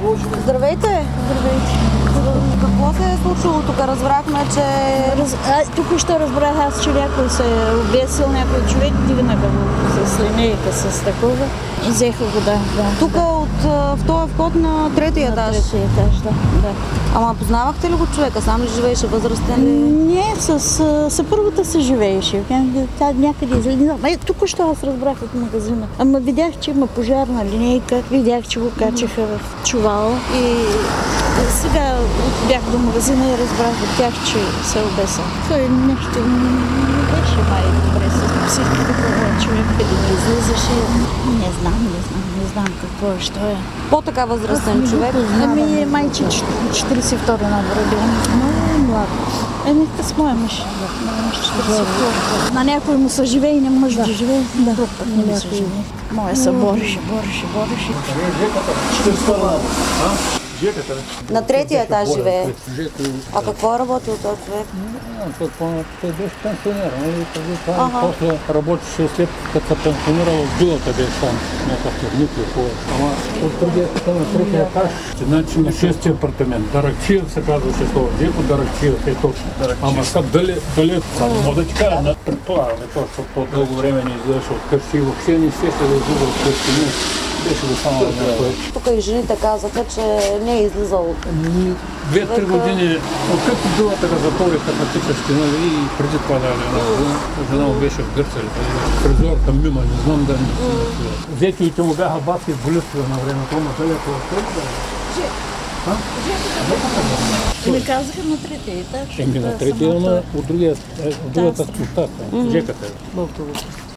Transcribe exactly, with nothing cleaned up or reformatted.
Здравейте! Здравейте. Какво се е случило тук? Разбрахме, че... Раз... А, тук ще разбрах аз, че някой се е обесил, някой човек дигнаха го с линейка, с такова и взеха го, да. да Тук да. от а, в този вход на третия На етаж. третия етаж, да. да. Ама познавахте ли го човека? Сам ли живееше? Възрастен ли? Не, с а, съпругата се живееше. Тя някъде излиза. Е, тук що аз разбрах от магазина. Ама видях, че има пожарна линейка, видях, че го качиха в чувал и сега бях до магазина и разбрах от тях, че се обеса. Той нещо не беше май добре с психиката на човек, къде не излизаше. Не знам, не знам, не знам какво е, що е. По-така възрастен човек? Ами е майче четиридесет и втори набор е бил. Много млад. Еми, с моя мъж. четиридесет и втори. На някой му се живее и не може да живее. Друг път не ми се живее. Моя се бореше, бореше, бореше. На третия етаж живее. А какво е работил този човек? Той беше пенсионер, нали? Преди това после работеше след като се пенсионирал в билата беше там, някакъв термит и хубаво. Ама от другия на третия етаж, значи на шестия апартамент. Даракчиев се казваше това. Жеко Даракчиев е точно. Ама сега дали, дали, мога да ти кажа, предполагаме то, защото по-дълго време не излизаше от къщи и въобще не се ще да излиза от къщи. Беше го само на някой. Тук и жените казаха, че не е излизал. Две-три години, откъдто билата го затвориха на тичащи, нали, и преди това дали една година, жена му беше в Гърция, фризьорка мима, не знам да не си. Зетиите му бяха баски в болестта на времето, ама далеко в това. Ми казаха на третия етаж. Еми на третия, ама от другата спустата, жеката.